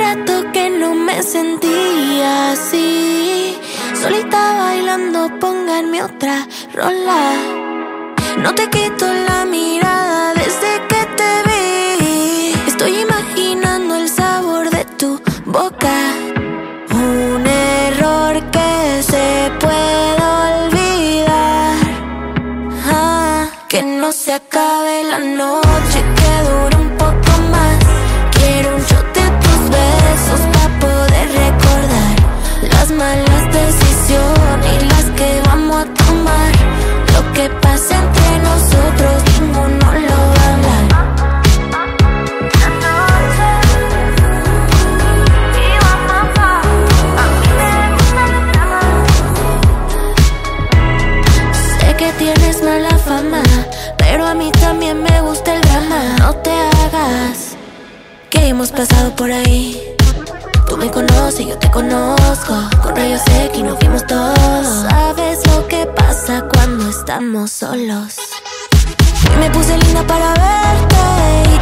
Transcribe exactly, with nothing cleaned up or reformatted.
rato que no me sentía así, solita bailando, pónganme otra rola. No te quito la mirada desde que te vi. Estoy imaginando el sabor de tu boca. Un error que se puede olvidar. Ah, que no se acabe la noche, que dure un poco más. Quiero un shot de tus besos para poder recordar las malas decisiones y las que vamos a tomar. Lo que pasa entre nosotros ninguno lo va a hablar. Sé que tienes mala fama, pero a mí también me gusta el drama. No te hagas, que hemos pasado por ahí. Tú me conoces, yo te conozco. Con rayos X nos fuimos todos. Sabes lo que pasa cuando estamos solos. Y me puse linda para verte